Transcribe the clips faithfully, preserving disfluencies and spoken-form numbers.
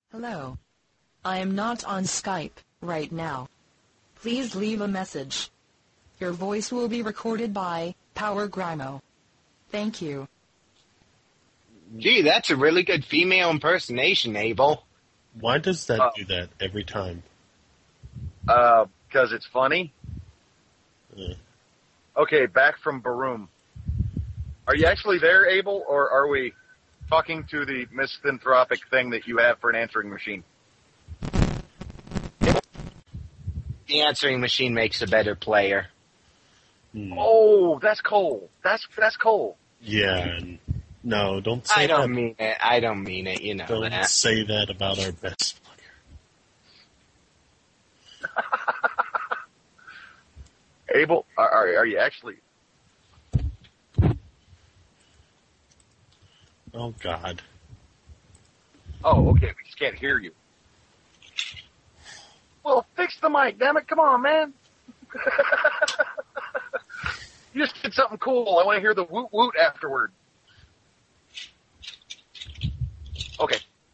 Hello. I am not on Skype right now. Please leave a message. Your voice will be recorded by Power Grimo. Thank you. Gee, that's a really good female impersonation, Abel. Why does that Uh, do that every time? Uh, because it's funny. Uh, Okay, back from Baroom. Are you actually there, Abel, or are we talking to the misanthropic thing that you have for an answering machine? The answering machine makes a better player. hmm. Oh, that's Cole. That's that's Cole. Yeah. and- No, don't say I that. don't mean it. I don't mean it. You know Don't that. say that about our best player. Abel, are, are, are you actually? Oh, God. Oh, okay. We just can't hear you. Well, fix the mic, damn it! Come on, man. You just did something cool. I want to hear the woot woot afterward. Okay.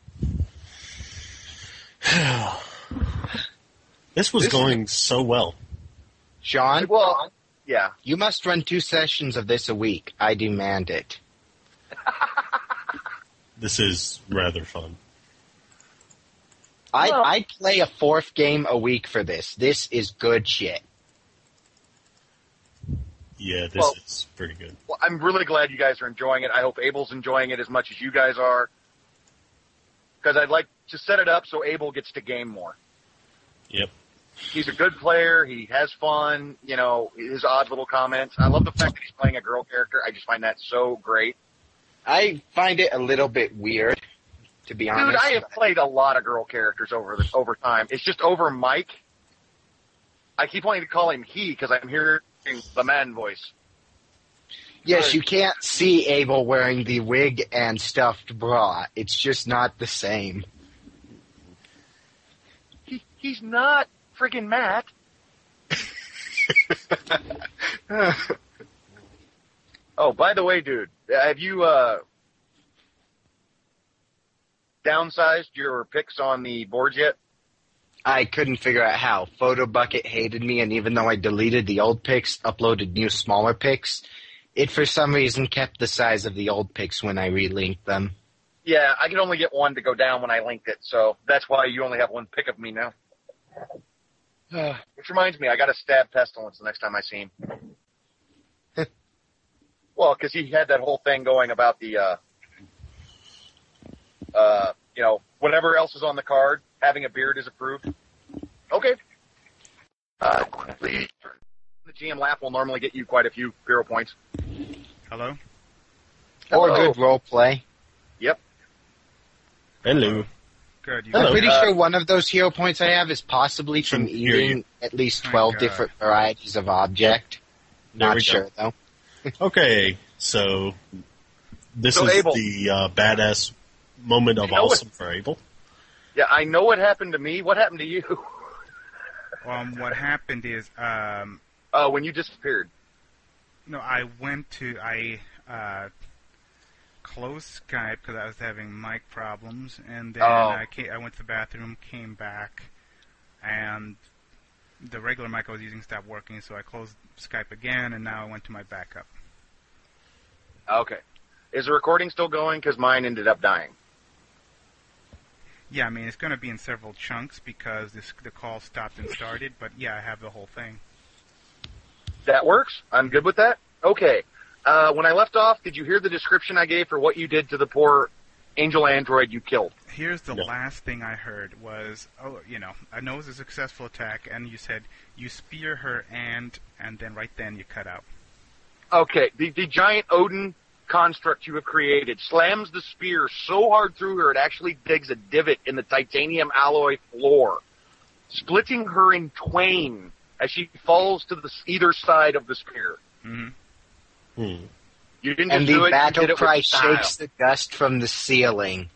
This was This- going so well. Sean, Well, yeah. you must run two sessions of this a week. I demand it. This is rather fun. I Well- I'd play a fourth game a week for this. This is good shit. Yeah, this Well- is pretty good. Well, I'm really glad you guys are enjoying it. I hope Abel's enjoying it as much as you guys are. Because I'd like to set it up so Abel gets to game more. Yep. He's a good player. He has fun. You know, his odd little comments. I love the fact that he's playing a girl character. I just find that so great. I find it a little bit weird, to be Dude, honest. I have played a lot of girl characters over the, over time. It's just over Mike. I keep wanting to call him he because I'm hearing the man voice. Yes, you can't see Abel wearing the wig and stuffed bra. It's just not the same. He, he's not friggin' Matt. Oh, by the way, dude, have you uh, downsized your picks on the boards yet? I couldn't figure out how. PhotoBucket hated me, and even though I deleted the old pics, uploaded new smaller pics, it for some reason kept the size of the old pics when I relinked them. Yeah, I could only get one to go down when I linked it, so that's why you only have one pick of me now. Which reminds me, I got to stab Pestilence the next time I see him. Well, because he had that whole thing going about the, uh, uh, you know, whatever else is on the card, having a beard is approved. Okay. Uh, please. The G M laugh will normally get you quite a few hero points. Hello? Or Hello. good role play. Yep. Hello. Good. You Hello. I'm pretty Uh, sure one of those hero points I have is possibly from From hear eating you. at least Thank twelve God. different varieties of object. There Not we go. sure, though. Okay, so this So, is Abel. the uh, badass moment of You know what- awesome for Abel. Yeah, I know what happened to me. What happened to you? Um, what happened is, um, Uh, when you disappeared. no, I went to, I, uh, closed Skype because I was having mic problems, and then Oh. I came, I went to the bathroom, came back, and the regular mic I was using stopped working, so I closed Skype again, and now I went to my backup. Okay. Is the recording still going? Because mine ended up dying. Yeah, I mean, it's going to be in several chunks because this, the call stopped and started, but yeah, I have the whole thing. That works. I'm good with that. Okay. Uh, when I left off, did you hear the description I gave for what you did to the poor angel android you killed? Here's the No. last thing I heard was, oh, you know, I know it was a successful attack, and you said you spear her and, and then right then you cut out. Okay. The, the giant Odin construct you have created slams the spear so hard through her it actually digs a divot in the titanium alloy floor, splitting her in twain as she falls to the s- either side of the spear. hmm Hmm. You didn't And just do the it, you battle did it cry with style. shakes the dust from the ceiling.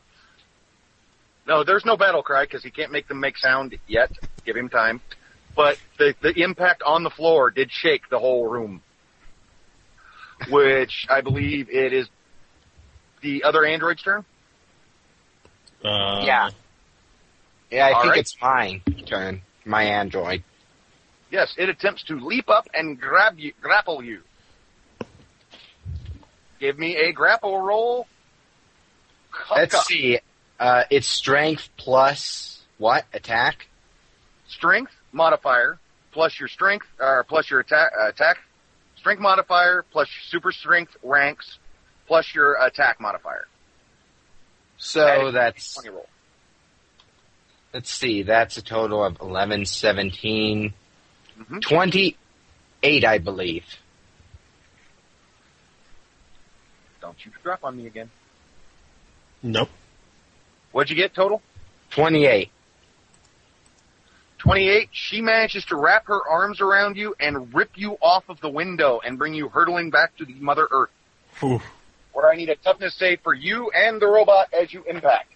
No, there's no battle cry because he can't make them make sound yet. Give him time. But the, the impact on the floor did shake the whole room. Which I believe it is the other android's turn. Uh, Yeah. Yeah, I All think right. it's mine turn. My android. Yes, it attempts to leap up and grab you, grapple you. Give me a grapple roll. Let's Kafka. see. Uh, it's strength plus what? Attack? Strength modifier plus your strength, or plus your attack, uh, attack. Strength modifier plus your super strength ranks plus your attack modifier. So Adding that's, twenty roll. let's see, that's a total of eleven, seventeen, Mhm. twenty-eight, I believe. Don't you drop on me again. Nope. What'd you get total? twenty-eight. twenty-eight. She manages to wrap her arms around you and rip you off of the window and bring you hurtling back to the Mother Earth, Whew. where I need a toughness save for you and the robot as you impact.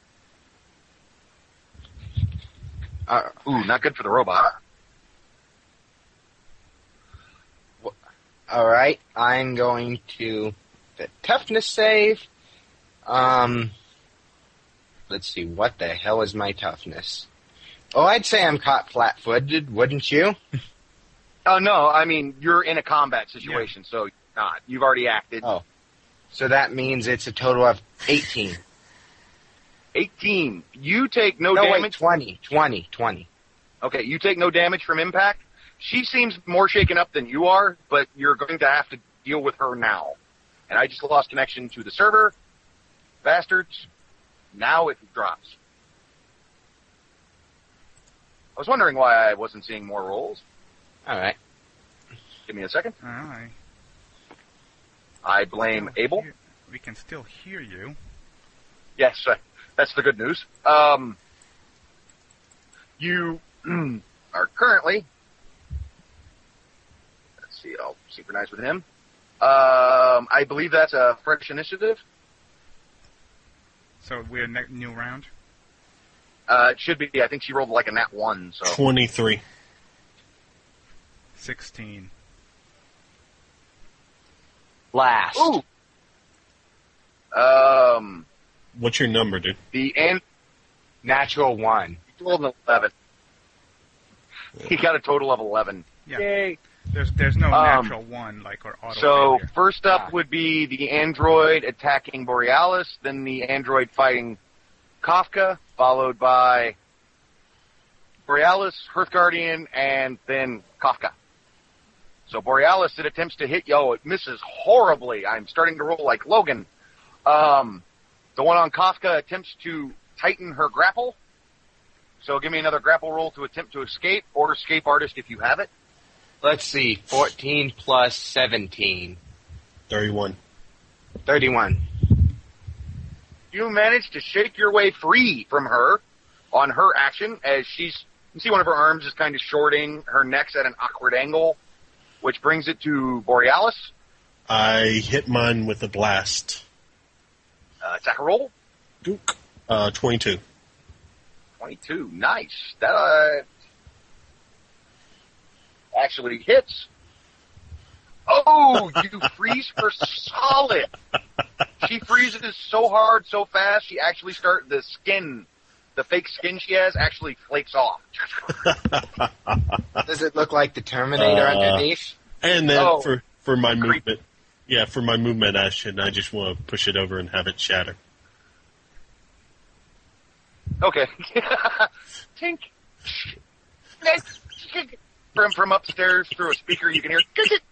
Uh, Ooh, not good for the robot. Alright, I'm going to, the toughness save, um, let's see, what the hell is my toughness? Oh, I'd say I'm caught flat-footed, wouldn't you? Oh, no, I mean, you're in a combat situation, so you're not. You've already acted. Oh. So that means it's a total of eighteen. eighteen. You take no, No, wait, damage. twenty, twenty, twenty. Okay, you take no damage from impact. She seems more shaken up than you are, but you're going to have to deal with her now. And I just lost connection to the server. Bastards. Now it drops. I was wondering why I wasn't seeing more rolls. Alright. Give me a second. Uh, I I blame still Abel. hear- we can still hear you. Yes, uh, that's the good news. Um, you are currently, let's see, I'll synchronize with him. Um, I believe that's a fresh initiative. So we're ne- new round. Uh, it should be, I think she rolled like a nat one, so. twenty-three. Sixteen. Last. Ooh! Um, What's your number, dude? the and Natural one. he rolled an eleven. He got a total of eleven. Yeah. Yay! There's there's no Um, natural one like or auto So failure. first up Ah. would be the android attacking Borealis, then the android fighting Kafka, followed by Borealis, Hearth Guardian, and then Kafka. So Borealis, it attempts to hit yo, it misses horribly. I'm starting to roll like Logan. Um, the one on Kafka attempts to tighten her grapple. So give me another grapple roll to attempt to escape, or escape artist if you have it. Let's see, fourteen plus seventeen. thirty-one. thirty-one. You manage to shake your way free from her on her action as she's, you can see one of her arms is kind of shorting, her neck's at an awkward angle, which brings it to Borealis. I hit mine with a blast. Uh, attack a roll. Gook. Uh, twenty-two. twenty-two. Nice. That, uh, actually hits. Oh, you freeze her solid. She freezes so hard, so fast, she actually start, the skin, the fake skin she has actually flakes off. Does it look like the Terminator Uh, underneath? And then Oh. for, for my Creep. movement, yeah, for my movement action, I just want to push it over and have it shatter. Okay. Tink. From from upstairs through a speaker, you can hear.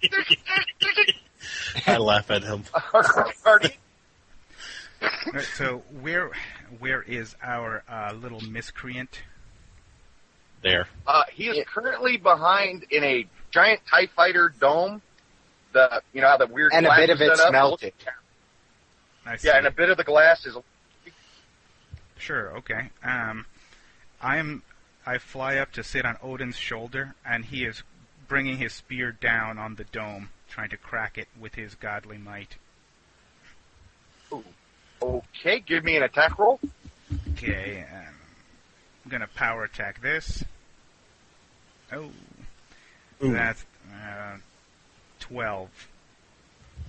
I laugh at him. Alright. Right, so where where is our uh, little miscreant? There. Uh, he is currently behind in a giant TIE fighter dome. The you know how the weird And a glass bit is of it's set up? melted. I see. Yeah, and a bit of the glass is. Sure, okay. Um, I'm I fly up to sit on Odin's shoulder, and he is bringing his spear down on the dome, trying to crack it with his godly might. Okay, give me an attack roll. Okay, um, I'm gonna power attack this. Oh, Ooh. that's uh, twelve.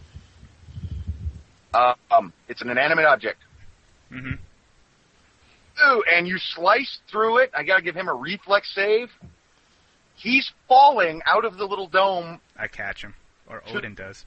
Um, it's an inanimate object. Mm-hmm. Ooh, and you slice through it. I gotta give him a reflex save. He's falling out of the little dome. I catch him, or Odin does.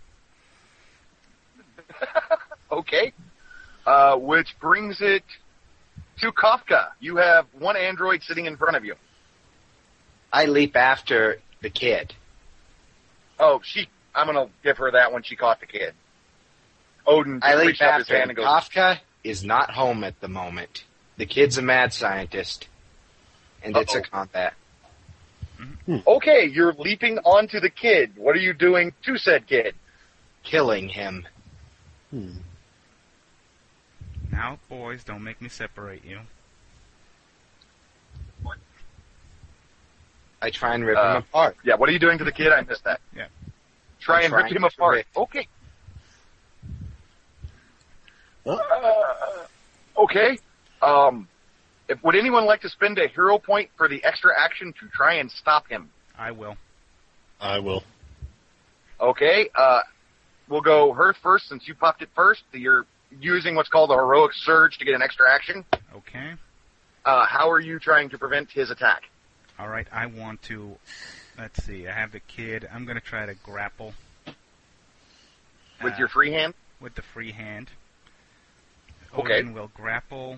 Okay. Uh, which brings it to Kafka. You have one android sitting in front of you. I leap after the kid. Oh, she. I'm gonna give her that when she caught the kid. Odin I leap reached out his after hand him. and goes, Kafka is not home at the moment. The kid's a mad scientist, and it's a Uh-oh. combat. okay, you're leaping onto the kid. What are you doing to said kid? Killing him. Hmm. Now, boys, don't make me separate you. I try and rip Uh, him apart. Yeah, what are you doing to the kid? I missed that. Yeah. Try I'm and rip trying him to apart. rip. Okay. Oh. Uh, okay. Um, if, would anyone like to spend a hero point for the extra action to try and stop him? I will. I will. Okay. Uh, we'll go her first since you popped it first. You're using what's called a heroic surge to get an extra action. Okay. Uh, how are you trying to prevent his attack? All right. I want to. Let's see. I have the kid. I'm gonna try to grapple With uh, your free hand? with the free hand. Okay. Odin will grapple.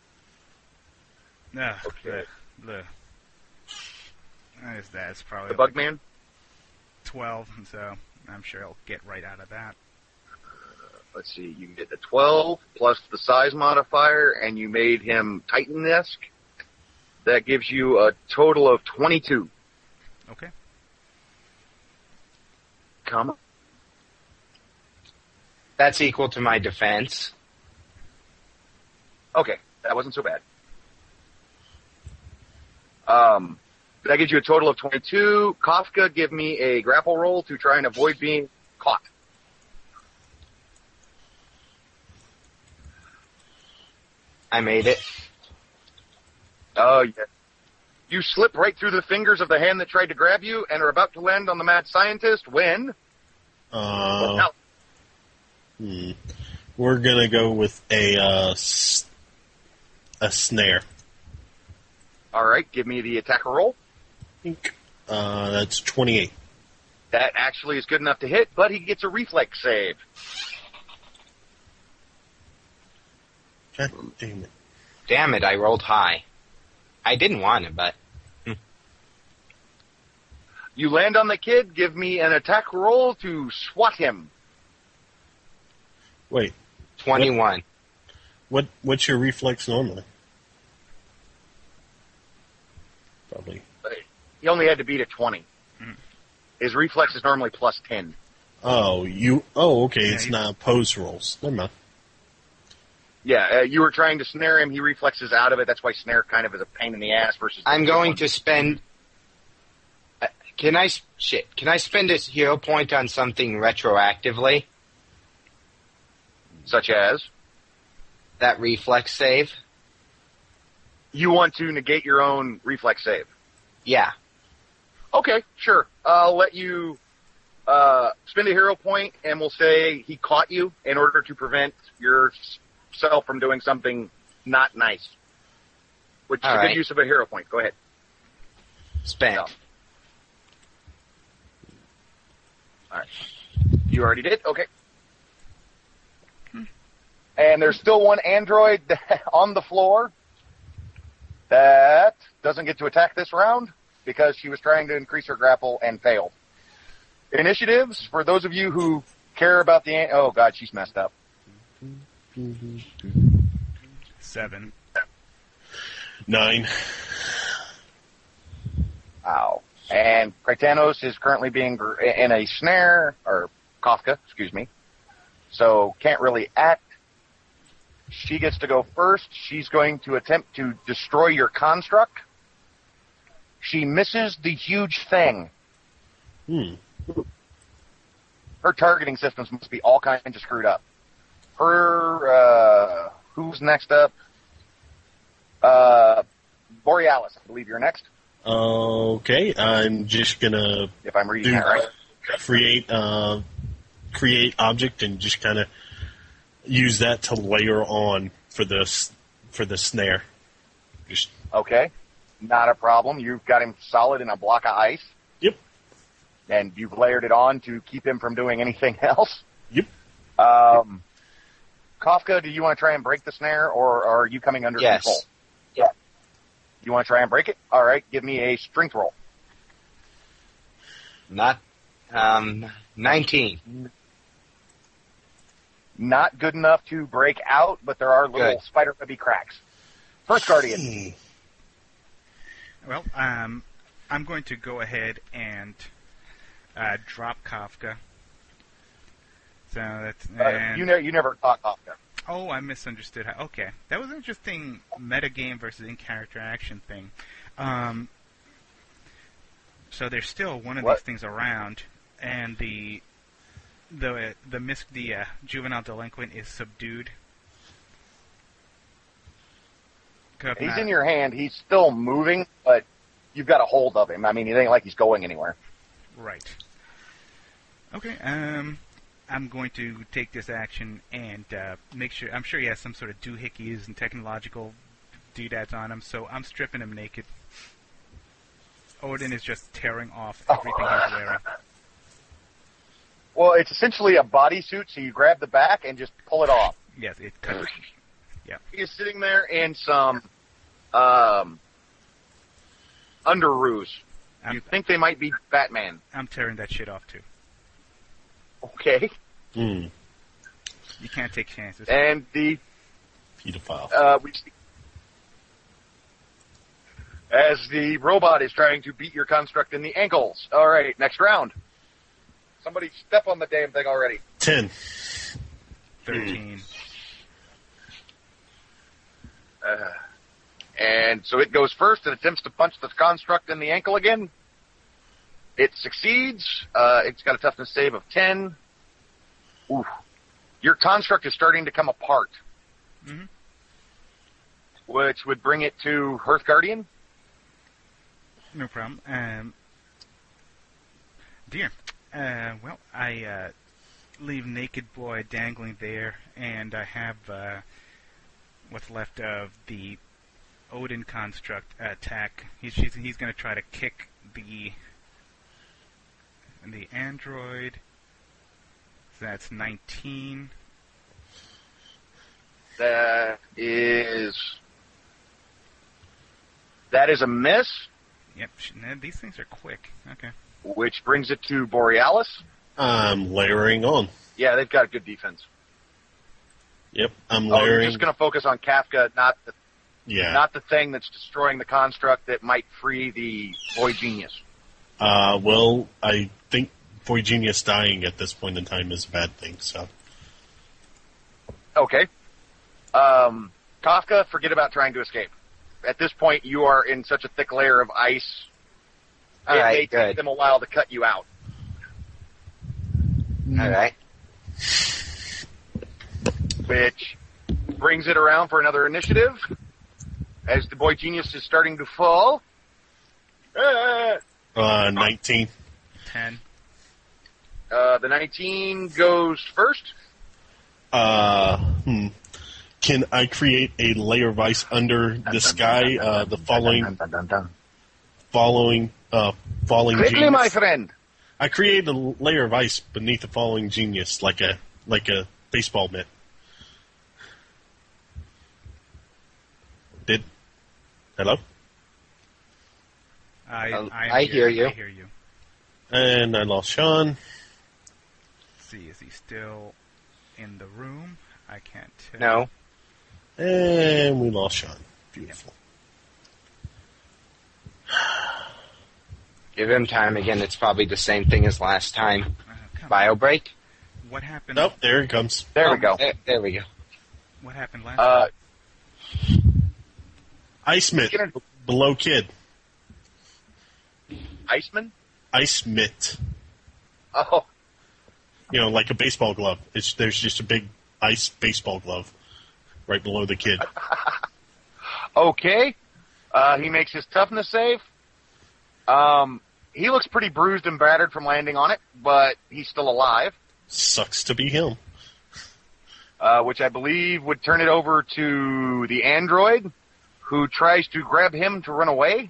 Ugh, Okay. The, the, what is that? It's probably The bug man? twelve, so I'm sure he'll get right out of that. Let's see, you can get the twelve plus the size modifier, and you made him Titan-esque. That gives you a total of twenty-two. Okay. Come on. That's equal to my defense. Okay, that wasn't so bad. Um, that gives you a total of twenty-two. Kafka, give me a grapple roll to try and avoid being caught. I made it. Oh, yeah. You slip right through the fingers of the hand that tried to grab you and are about to land on the mad scientist when... Uh, well, now, hmm. We're gonna go with a uh, s- a snare. all right, give me the attacker roll. Uh, that's twenty-eight. That actually is good enough to hit, but he gets a reflex save. God damn it. Damn it, I rolled high. I didn't want it, but You land on the kid, give me an attack roll to swat him. Wait, twenty-one. what? What's your reflex normally? Probably. He only had to beat a twenty. Mhm. His reflex is normally plus ten. Oh, you. Oh, okay. Yeah, it's you- not pose rolls. Never mind. Yeah, uh, you were trying to snare him. He reflexes out of it. That's why snare kind of is a pain in the ass versus... I'm going to spend. Uh, can I s- shit? Can I spend a hero point on something retroactively? Such as? That reflex save. You want to negate your own reflex save. Yeah. Okay, sure. I'll let you uh, spend a hero point, and we'll say he caught you in order to prevent yourself from doing something not nice. Which is All a good right. use of a hero point. Go ahead. Spent. No. All right. You already did? Okay. And there's still one android on the floor that doesn't get to attack this round because she was trying to increase her grapple and failed. Initiatives, for those of you who care about the... An- oh, God, she's messed up. Seven. Nine. Ow. And Kraitanos is currently being gr- in a snare, or Kafka, excuse me, so can't really act. She gets to go first. She's going to attempt to destroy your construct. She misses the huge thing. Hmm. Her targeting systems must be all kinds of screwed up. Her, uh, who's next up? Uh, Borealis, I believe you're next, Okay, I'm just gonna if I'm reading do that right. create uh, create object and just kind of use that to layer on for this for the snare. Just, Okay, not a problem. You've got him solid in a block of ice, yep, and you've layered it on to keep him from doing anything else. yep. Um, Kafka, do you want to try and break the snare, or are you coming under Yes. control? Yeah. You want to try and break it? All right, give me a strength roll. Not, um, nineteen. Not good enough to break out, but there are little Good. spider-webby cracks. First Guardian. Well, um, I'm going to go ahead and uh, drop Kafka. So that's Uh, and, you, ne- you never thought Kafka. oh, I misunderstood. How, okay, that was an interesting metagame versus in-character action thing. Um, so there's still one of What? these things around, and the the the mis- the uh, juvenile delinquent is subdued. He's in your hand. He's still moving, but you've got a hold of him. I mean, it ain't like he's going anywhere. Right. Okay. Um, I'm going to take this action and uh, make sure. I'm sure he has some sort of doohickeys and technological doodads on him, so I'm stripping him naked. Odin is just tearing off everything he's wearing. Well, it's essentially a bodysuit, so you grab the back and just pull it off. Yes, it cuts. He's sitting there in some um, underoos. I'm, You think they might be Batman. I'm tearing that shit off too. Okay. Hmm. You can't take chances. And the Pedophile. uh, we see as the robot is trying to beat your construct in the ankles. All right, next round. Somebody step on the damn thing already. Ten. Thirteen. Uh, and so it goes first and attempts to punch the construct in the ankle again. It succeeds. Uh, it's got a toughness save of ten. Oof. Your construct is starting to come apart, Mhm. which would bring it to Hearth Guardian. No problem. Um, dear. Uh, well, I uh, leave Naked Boy dangling there, and I have uh, what's left of the Odin construct attack. He's he's, he's going to try to kick the the android. So that's nineteen. That is that is a miss, Yep. sh- no, These things are quick. Okay. which brings it to Borealis. I'm layering on. Yeah, they've got good defense. Yep, I'm Oh, you're layering. just going to focus on Kafka, not the yeah. not the thing that's destroying the construct that might free the Boy Genius. Uh, well, I think Boy Genius dying at this point in time is a bad thing, so. Okay. Um, Kafka, forget about trying to escape. At this point, you are in such a thick layer of ice, All it may right, take good. them a while to cut you out. All right. Which brings it around for another initiative. As the Boy Genius is starting to fall. Uh, Uh, nineteen. Ten. uh, the nineteen goes first. Uh, hmm. Can I create a layer of ice under this guy, uh, the following, following, uh, falling Quickly, genius? my friend. I create a layer of ice beneath the falling genius, like a, like a baseball mitt. Did, hello? I, Um, I, am I here, hear you. I hear you. And I lost Sean. Let's see, is he still in the room? I can't tell. No. And we lost Sean. Beautiful. Give him time again. It's probably the same thing as last time. Uh, come Bio on. break. What happened? Nope, there he comes. There Oh, we go. There, there we go. What happened last? Uh, Ice mitt. Get b- Below kid. Iceman? Ice mitt. Oh, You know, like a baseball glove. It's There's just a big ice baseball glove right below the kid. okay. Uh, he makes his toughness save. Um, he looks pretty bruised and battered from landing on it, but he's still alive, Sucks to be him. uh, which I believe would turn it over to the android, who tries to grab him to run away.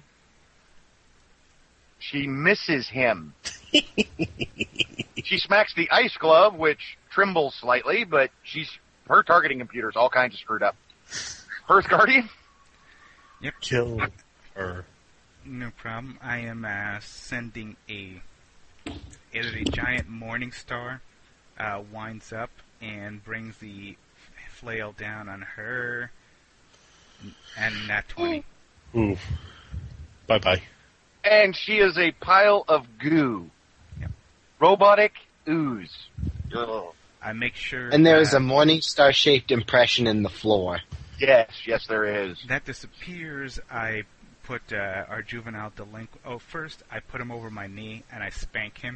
She misses him. She smacks the ice glove, which trembles slightly, but she's her targeting computer's all kinds of screwed up. Earth Guardian? Yep. Kill her. No problem. I am uh, sending a... Either the giant morning star uh, winds up and brings the flail down on her, and nat twenty. Ooh. Bye-bye. And she is a pile of goo. Yep. Robotic ooze. Ugh. I make sure And there is that, a morning star shaped impression in the floor. Yes, yes there is. that disappears. I put uh, our juvenile delinquent... Oh, first, I put him over my knee, and I spank him.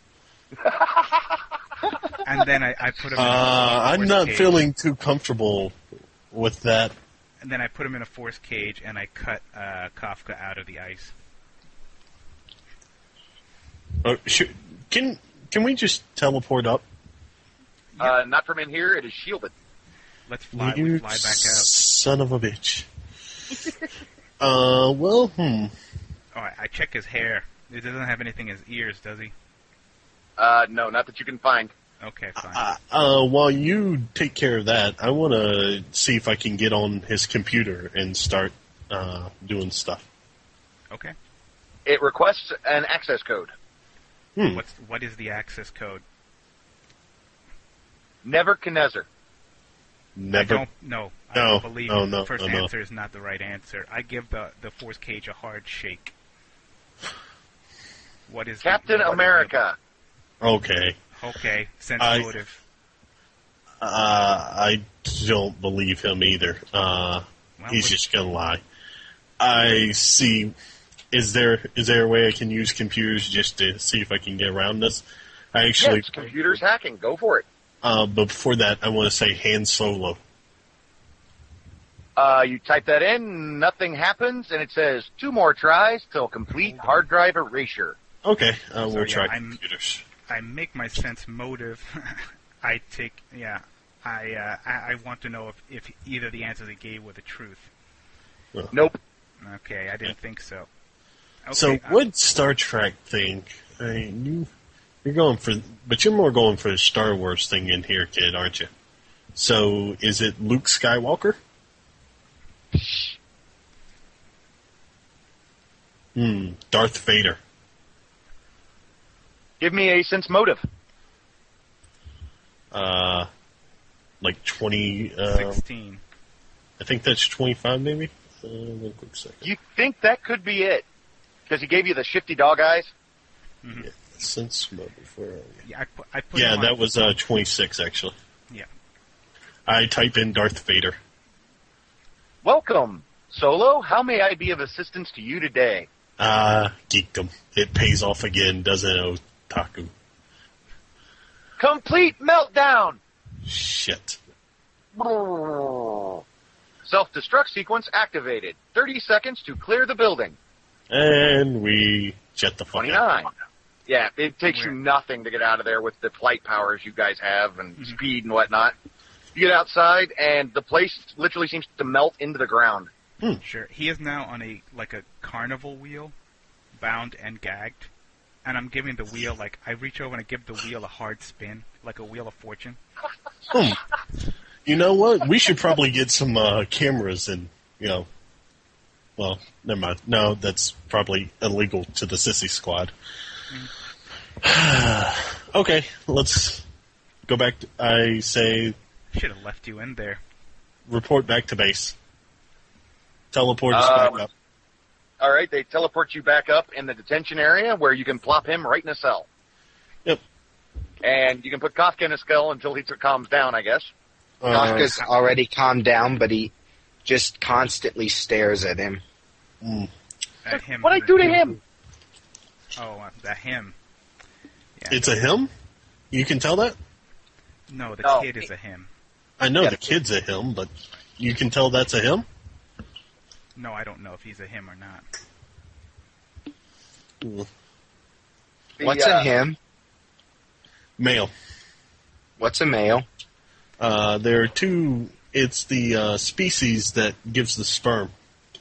And then I, I put him in a Uh, I'm force not cage. feeling too comfortable with that. And then I put him in a force cage, and I cut uh, Kafka out of the ice. Uh, should, can can we just teleport up? Uh, not from in here, it is shielded. Let's fly, you we fly back out. son of a bitch. uh, well, hmm. Oh, I, I check his hair. He doesn't have anything in his ears, does he? Uh, no, not that you can find. Okay, fine. Uh, uh, while you take care of that, I want to see if I can get on his computer and start uh, doing stuff. Okay. It requests an access code. Hmm. What's what is the access code? Nebuchadnezzar. I Never. don't know. I No, don't believe no, the no, first no, no. answer is not the right answer. I give the the force cage a hard shake. What is the- Captain what is the- America. Okay. Okay, sense I- motive. Uh, I don't believe him either. Uh, Well, he's what- just gonna lie. I see. Is there is there a way I can use computers just to see if I can get around this? I actually. Yes, computers hacking. Go for it. Uh, but before that, I want to say Han Solo. Uh, you type that in, nothing happens, and it says two more tries till complete hard drive erasure. Okay, uh, So, we'll yeah, try I'm- computers. I make my sense motive. I take yeah. I uh, I, I want to know if, if either the answers he gave were the truth. Nope. Okay, I didn't think so. Okay, So, uh, what Star Trek thing? I mean, you, you're going for, but you're more going for the Star Wars thing in here, kid, aren't you? So, is it Luke Skywalker? Hmm, Darth Vader. Give me a sense motive. Uh, like twenty. Uh, sixteen. I think that's twenty-five, maybe. Uh, one quick second. You think that could be it? Because he gave you the shifty dog eyes? Mm-hmm. Yeah, since motive, where are you? Yeah, I put, I put Yeah, him that on- was uh, twenty-six actually. Yeah. I type in Darth Vader. Welcome, Solo. How may I be of assistance to you today? Ah, geekdom. It pays off again, doesn't it, Otaku? Complete meltdown! Shit. Self-destruct sequence activated. thirty seconds to clear the building. And we jet the fuck out. twenty-nine. Yeah, it takes you Where? nothing to get out of there with the flight powers you guys have and Mhm. speed and whatnot. You get outside, and the place literally seems to melt into the ground. Sure. He is now on a like a carnival wheel, bound and gagged. And I'm giving the wheel like I reach over and I give the wheel a hard spin, like a wheel of fortune. Hmm. You know what? We should probably get some uh, cameras and, you know, well, never mind. No, that's probably illegal to the Sissy Squad. Okay, let's go back. To, I say Should have left you in there. report back to base. Teleport us Um, back up. All right, they teleport you back up in the detention area where you can plop him right in a cell. Yep. And you can put Kafka in a skull until he t- calms down, I guess. Uh, Kafka's already calmed down, but he just constantly stares at him. mm, At him. What'd I do to him? Oh, uh, the him. Yeah. it's a him? You can tell that? no, the No. kid is a him. I know Yeah. the kid's a him, but you can tell that's a him? No, I don't know if he's a him or not. Mm. The, What's uh, a him? Male. What's a male? Uh, there are two. It's the uh, species that gives the sperm.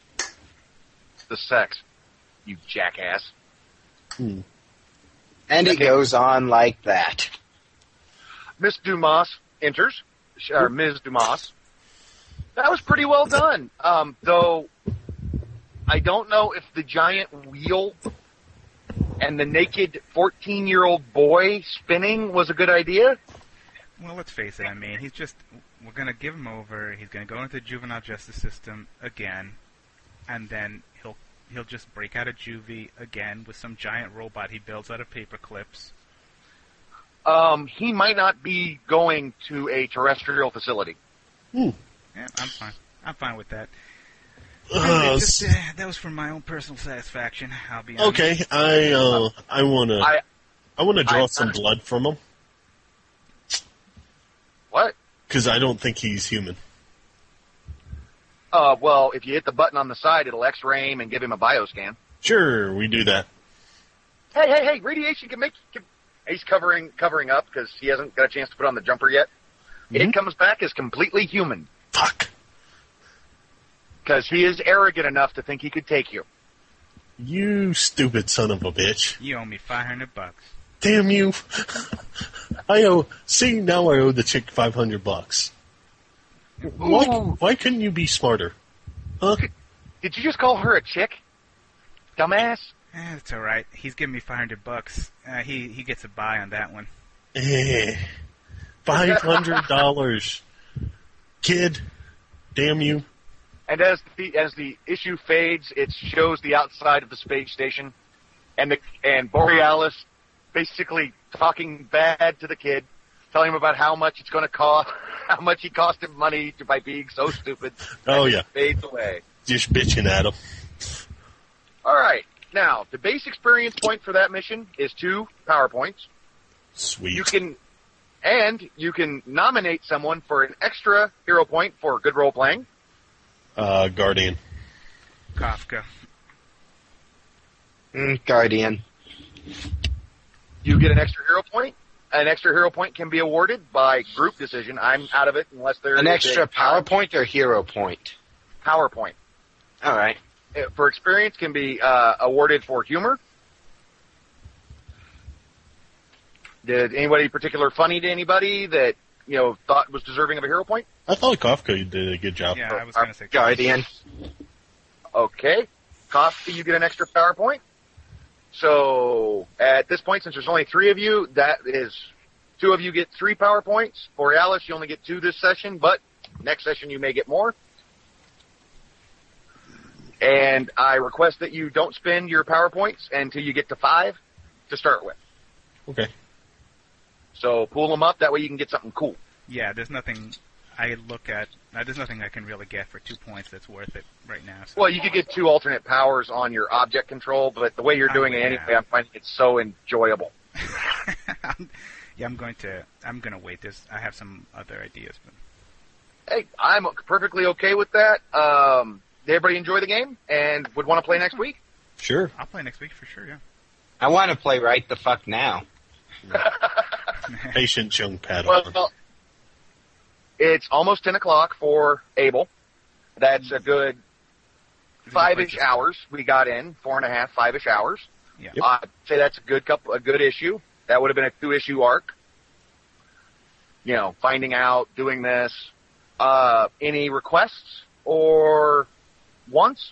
the sex. You jackass. Hmm. And it Okay. goes on like that. Miss Dumas enters, or Miz Dumas. That was pretty well done. Um, though, I don't know if the giant wheel and the naked fourteen-year-old boy spinning was a good idea. Well, let's face it. I mean, he's just. We're gonna give him over. He's gonna go into the juvenile justice system again, and then he'll he'll just break out of juvie again with some giant robot he builds out of paper clips. Um, he might not be going to a terrestrial facility. Hmm. Yeah, I'm fine. I'm fine with that. Uh, Really, just, uh, that was for my own personal satisfaction. I'll be honest. okay, I uh, I want to I I want to draw I- some blood from him what? because I don't think he's human. Uh, well, if you hit the button on the side, it'll X-ray him and give him a bioscan. Sure, we do that. Hey, hey, hey! Radiation can make. Can, he's covering covering up because he hasn't got a chance to put on the jumper yet. Mhm. It comes back as completely human Fuck because he is arrogant enough to think he could take you. you, stupid son of a bitch! You owe me five hundred bucks. Damn you! I owe. See, now I owe the chick five hundred bucks. Why? Ooh. Why couldn't you be smarter? Huh? Did you just call her a chick? Dumbass. Eh, it's all right. He's giving me five hundred bucks. Uh, he he gets a buy on that one. Eh, five hundred dollars, kid. Damn you! And as the as the issue fades, it shows the outside of the space station, and the and Borealis basically talking bad to the kid, telling him about how much it's going to cost, how much he cost him money to, by being so stupid. Oh, and it yeah. fades away. Just bitching at him. All right, now the base experience point for that mission is two power points. Sweet. You can, and you can nominate someone for an extra hero point for good role playing. Uh, Guardian. Kafka. Mm, Guardian. You get an extra hero point. An extra hero point can be awarded by group decision. I'm out of it unless there's An extra PowerPoint or hero point? power point. All right. Uh, For experience can be uh, awarded for humor. Did anybody particular funny to anybody that you know thought was deserving of a hero point? I thought Kafka did a good job. Yeah, I was going to say Guardian. Okay. Coffee, you get an extra power point. So at this point, since there's only three of you, that is two of you get three power points. Borealis, you only get two this session, but next session you may get more. And I request that you don't spend your power points until you get to five to start with. Okay. So pool them up. That way you can get something cool. Yeah, there's nothing I look at. Uh, there's nothing I can really get for two points that's worth it right now. So. Well, you could get two alternate powers on your object control, but the way you're doing Oh, it yeah. anyway, I'm finding it so enjoyable. yeah, I'm going to. I'm going to wait. This. I have some other ideas, but Hey, I'm perfectly okay with that. Um, did everybody enjoy the game and would want to play next week? Sure. I'll play next week for sure. Yeah. I want to play right the fuck now. Patient young Padawan. Well, it's almost ten o'clock for Abel. That's a good five-ish hours we got in, four and a half, five-ish hours. Yeah. Yep. I'd say that's a good couple, a good issue. That would have been a two-issue arc. You know, finding out, doing this. Uh, any requests or wants?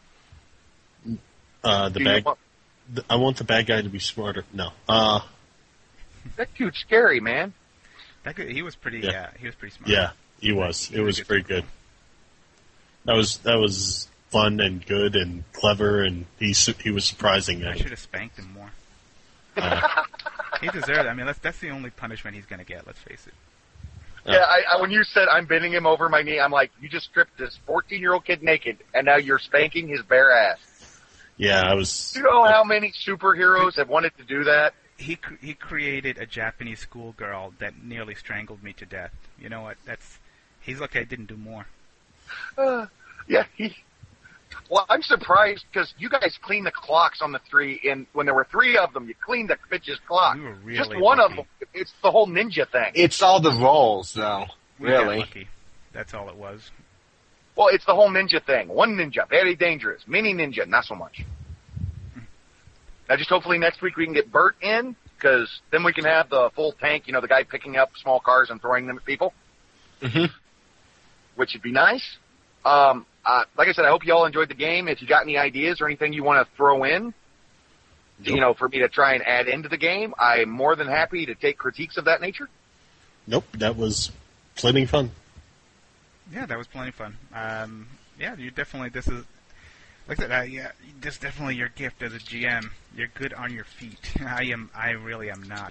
Uh, the Do you bad. want- th- I want the bad guy to be smarter. No. Uh, That dude's scary, man. That guy, he was pretty. Yeah. Yeah. He was pretty smart. yeah, he was. It was pretty good. That was that was fun and good and clever, and he su- he was surprising. I At should it. have spanked him more. Uh, He deserved it. I mean, that's that's the only punishment he's going to get. Let's face it. Yeah, I, I, when you said I'm bending him over my knee, I'm like, you just stripped this fourteen-year-old kid naked, and now you're spanking his bare ass. yeah, I was. Do you know how many superheroes have wanted to do that? He cr- he created a Japanese schoolgirl that nearly strangled me to death. You know what? That's he's lucky I didn't do more. Uh, yeah, he. Well, I'm surprised because you guys cleaned the clocks on the three, and when there were three of them, you cleaned the bitch's clock. We were really Just one lucky. of them. It's the whole ninja thing. It's all the rolls, though. We got Really. lucky. That's all it was. Well, it's the whole ninja thing. One ninja, very dangerous. Mini ninja, not so much. Now, just hopefully next week we can get Bert in, because then we can have the full tank, you know, the guy picking up small cars and throwing them at people, Mm-hmm. which would be nice. Um, uh, like I said, I hope you all enjoyed the game. If you got any ideas or anything you want to throw in, Nope. you know, for me to try and add into the game, I'm more than happy to take critiques of that nature. Nope, that was plenty fun. Yeah, that was plenty fun. Um, yeah, you definitely. This is like I said. Uh, yeah, this is definitely your gift as a G M. You're good on your feet. I am. I really am not.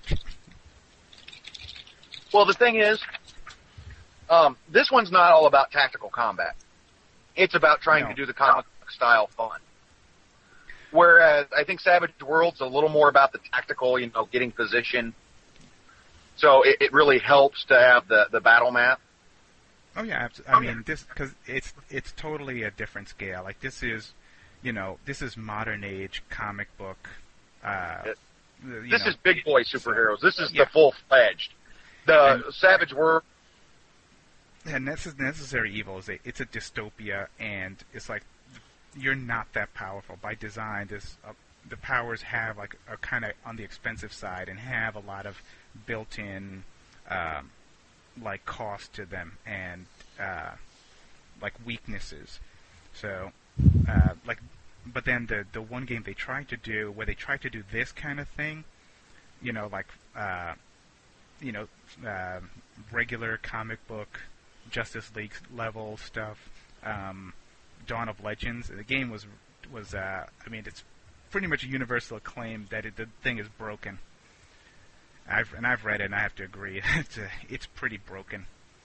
Well, the thing is, um, this one's not all about tactical combat. It's about trying No. to do the comic book style fun. Whereas I think Savage Worlds a little more about the tactical, you know, getting position. So it, it really helps to have the, the battle map. Oh yeah, abs- I mean this because it's it's totally a different scale. Like this is, you know, this is modern age comic book. Uh, It- you This know, is big boy superheroes. This is Yeah. the full fledged. The And- Savage World. and this is Necessary Evil is a it's a dystopia, and it's like you're not that powerful by design. This uh, the powers have like are kind of on the expensive side and have a lot of built-in um, like cost to them and uh, like weaknesses. So uh, like, but then the the one game they tried to do where they tried to do this kind of thing, you know, like uh, you know, uh, regular comic book Justice League level stuff. Um, Dawn of Legends. The game was was uh, I mean it's pretty much a universal acclaim that it, the thing is broken. I've and I've read it and I have to agree it's uh it's pretty broken.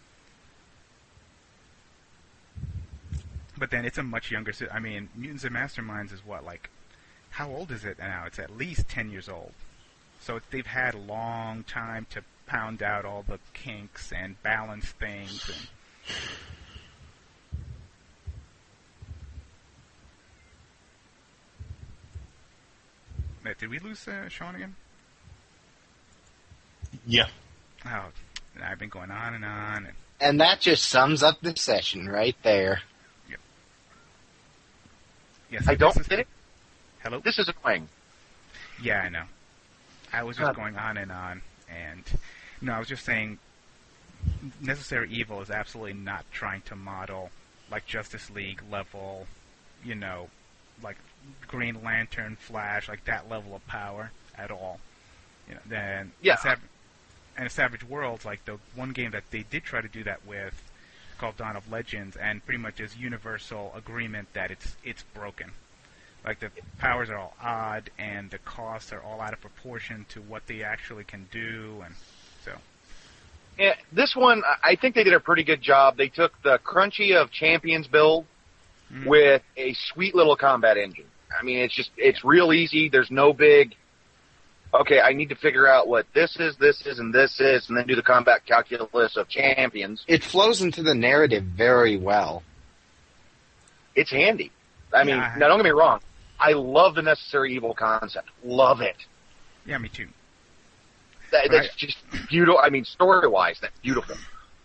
But then it's a much younger. si- I mean, Mutants and Masterminds is what like how old is it now? It's at least ten years old. So they've had a long time to pound out all the kinks and balance things and. Wait, did we lose uh, Sean again? Yeah. Oh, I've been going on and on. And, And that just sums up the session right there. yes, I don't this is- get it. Hello? This is annoying. Yeah, I know. I was just Uh, going on and on, and no, I was just saying, Necessary Evil is absolutely not trying to model like Justice League level, you know, like Green Lantern, Flash, like that level of power at all. You know, then Yeah. Sav- and Savage Worlds, like the one game that they did try to do that with, called Dawn of Legends, and pretty much is universal agreement that it's it's broken. Like the powers are all odd, and the costs are all out of proportion to what they actually can do, and so. Yeah, this one, I- I think they did a pretty good job. They took the crunchy of Champions build Mhm. with a sweet little combat engine. I mean, it's just, it's real easy. There's no big, okay, I need to figure out what this is, this is, and this is, and then do the combat calculus of Champions. It flows into the narrative very well. It's handy. I mean, Yeah, I- now don't get me wrong. I love the Necessary Evil concept. Love it. Yeah, me too. That, that's Right. just beautiful. I mean, story-wise, that's beautiful.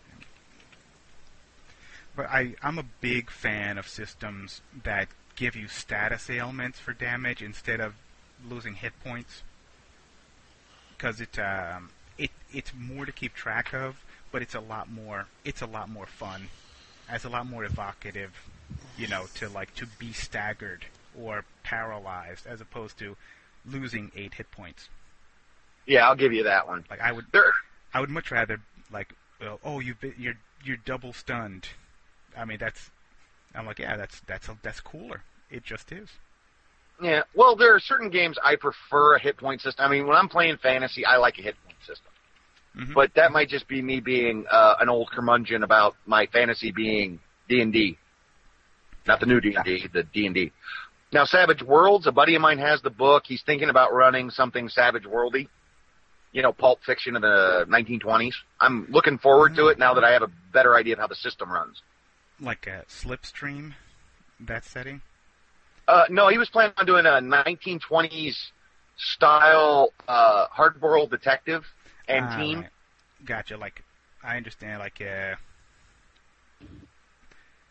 But I, I'm a big fan of systems that give you status ailments for damage instead of losing hit points. Because it, um, it, it's more to keep track of, but it's a lot more, it's a lot more fun. It's a lot more evocative, you know, to like, to be staggered or paralyzed as opposed to losing eight hit points. Yeah, I'll give you that one. Like I would, There, I would much rather like, uh, oh, you've been, you're you're double stunned. I mean, that's. I'm like, yeah, that's that's that's cooler. It just is. Yeah, well, there are certain games I prefer a hit point system. I mean, when I'm playing fantasy, I like a hit point system. Mhm. But that might just be me being uh, an old curmudgeon about my fantasy being D and D. Not the new D and D, the D and D. Now, Savage Worlds, a buddy of mine has the book. He's thinking about running something Savage Worldy. You know, Pulp Fiction of the nineteen twenties. I'm looking forward to it now that I have a better idea of how the system runs. Like a Slipstream, that setting. Uh, no, he was planning on doing a nineteen twenties style uh, hard-boiled detective and Ah, team. right. Gotcha. Like, I understand. Like, uh,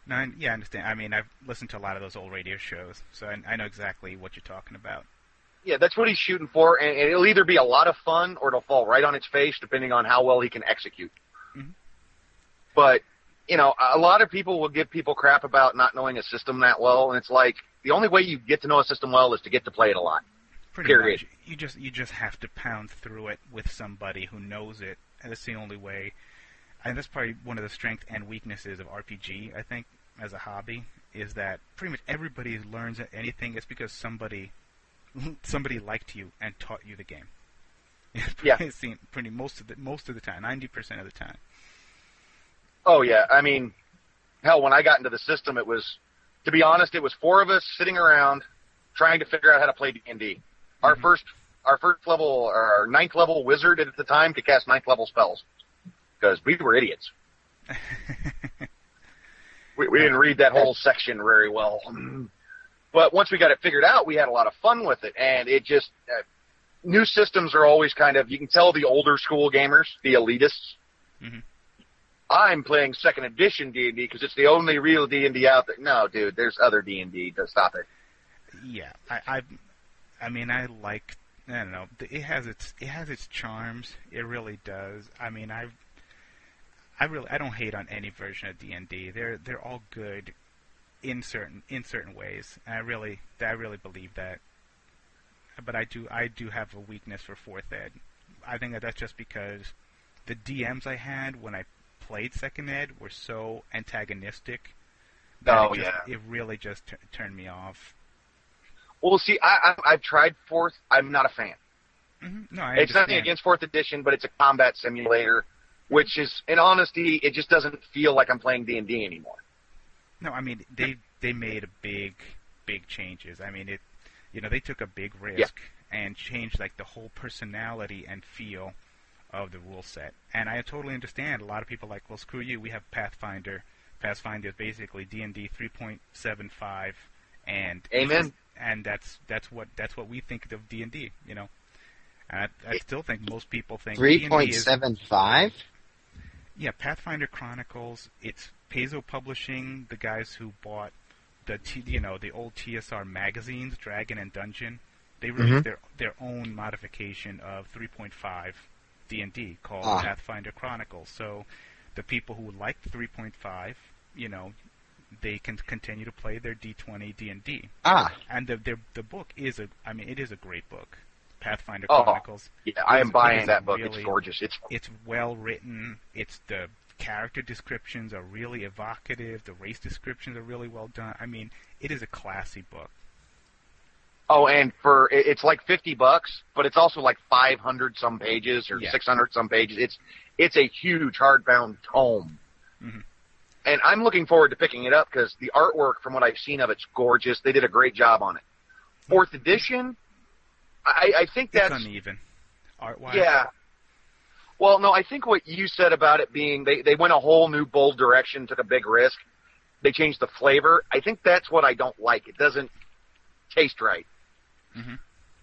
No, I, yeah, I understand. I mean, I've listened to a lot of those old radio shows, so I, I know exactly what you're talking about. Yeah, that's what he's shooting for, and, and it'll either be a lot of fun or it'll fall right on its face, depending on how well he can execute. Mm-hmm. But, you know, a lot of people will give people crap about not knowing a system that well, and it's like, the only way you get to know a system well is to get to play it a lot. Pretty Period. much. You just, you just have to pound through it with somebody who knows it, and that's the only way. And that's probably one of the strengths and weaknesses of R P G, I think, as a hobby, is that pretty much everybody learns anything. It's because somebody somebody liked you and taught you the game. Yeah. It's seen pretty most of the most of the time, ninety percent of the time. Oh yeah, I mean, hell, when I got into the system, it was, to be honest, it was four of us sitting around trying to figure out how to play D and D. Our Mhm. first, our first level, our ninth level wizard at the time could cast ninth level spells because we were idiots. we, we didn't read that whole section very well. But once we got it figured out, we had a lot of fun with it, and it just uh, new systems are always kind of, you can tell the older school gamers, the elitists. Mm-hmm. I'm playing second edition D and D because it's the only real D and D out there. No, dude, there's other D and D. Stop it. Yeah, I, I, I mean, I like. I don't know. It has its, it has its charms. It really does. I mean, I, I really, I don't hate on any version of D and D. They're, they're all good, in certain, in certain ways. And I really, I really believe that. But I do, I do have a weakness for fourth ed. I think that that's just because the D Ms I had when I played second ed were so antagonistic that Oh, it, just, yeah. it really just t- turned me off. Well, see, I, I, I've tried fourth. I'm not a fan. Mm-hmm. No, I It's nothing understand. against fourth edition, but it's a combat simulator, which is, in honesty, it just doesn't feel like I'm playing D and D anymore. No, I mean they they made a big big changes. I mean it, you know, they took a big risk and changed like the whole personality and feel of the rule set. And I totally understand. A lot of people are like, well, screw you. We have Pathfinder. Pathfinder is basically D and D three point seven five, and Amen. And that's that's what that's what we think of D and D. You know, and I, I still think most people think Three D and D point is seven five. yeah, Pathfinder Chronicles. It's Paizo Publishing, the guys who bought the T, you know the old T S R magazines, Dragon and Dungeon. They released Mhm. their their own modification of three point five D and D called Ah. Pathfinder Chronicles. So the people who liked three point five, you know, they can continue to play their D twenty D and D. Ah, And the, the the book is a, I mean, it is a great book, Pathfinder Oh. Chronicles. Yeah, I am It buying is that book. really- It's gorgeous. It's It's well written. It's the character descriptions are really evocative. The race descriptions are really well done. I mean, it is a classy book. oh, and for it- it's like fifty bucks, but it's also like five hundred some pages or Yeah. six hundred some pages. It's it's a huge hardbound tome. Mhm. And I'm looking forward to picking it up because the artwork, from what I've seen of it's gorgeous. They did a great job on it. Fourth edition, I, I think It's that's uneven, art-wise. yeah. Well, no, I think what you said about it being they they went a whole new bold direction, took a big risk. They changed the flavor. I think that's what I don't like. It doesn't taste right. Mhm.